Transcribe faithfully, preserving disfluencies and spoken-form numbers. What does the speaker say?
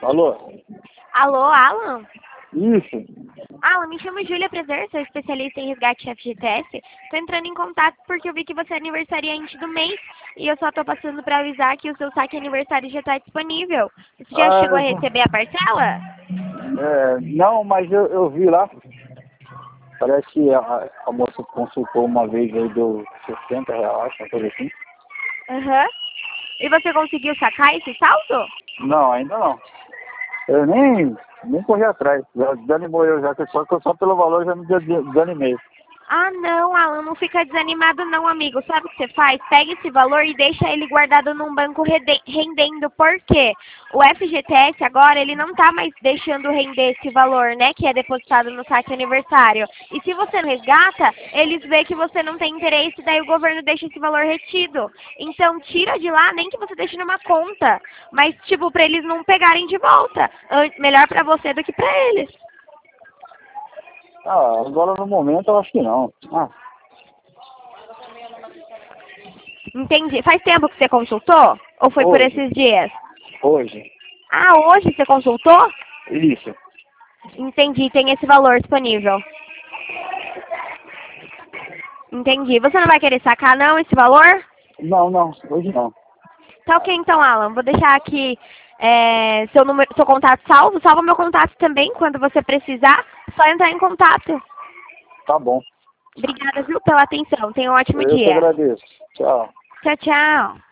Alô? Alô, Alan? Isso. Alan, me chamo Júlia Prazer, sou especialista em resgate F G T S. Estou entrando em contato porque eu vi que você é aniversariante do mês e eu só estou passando para avisar que o seu saque aniversário já está disponível. Você já Ah, chegou a receber a parcela? é, não, mas eu, eu vi lá. Parece que a, a moça consultou uma vez aí, deu sessenta reais, uma coisa assim. Aham. E você conseguiu sacar esse saldo? Não, ainda não. Eu nem, nem corri atrás. Já desanimou eu já, que só, que eu só pelo valor já me des- desanimei. Ah, não, Alan, não fica desanimado não, amigo. Sabe o que você faz? Pega esse valor e deixa ele guardado num banco rede- rendendo. Por quê? O F G T S agora, ele não tá mais deixando render esse valor, né, que é depositado no saque aniversário. E se você não resgata, eles veem que você não tem interesse, daí o governo deixa esse valor retido. Então, tira de lá, nem que você deixe numa conta. Mas, tipo, pra eles não pegarem de volta. An- Melhor pra você do que pra eles. Ah, agora no momento eu acho que não. Ah, Entendi. Faz tempo que você consultou? Ou foi por hoje, esses dias? hoje. Ah, hoje você consultou? Isso. Entendi, tem esse valor disponível. Entendi. Você não vai querer sacar não esse valor? Não, não, hoje não. Tá ok então, Alan. Vou deixar aqui é, seu número, seu contato salvo. Salva meu contato também quando você precisar. Só entrar em contato. Tá bom. Obrigada, viu, pela atenção. Tenha um ótimo Eu que dia. agradeço. Tchau. Tchau, tchau.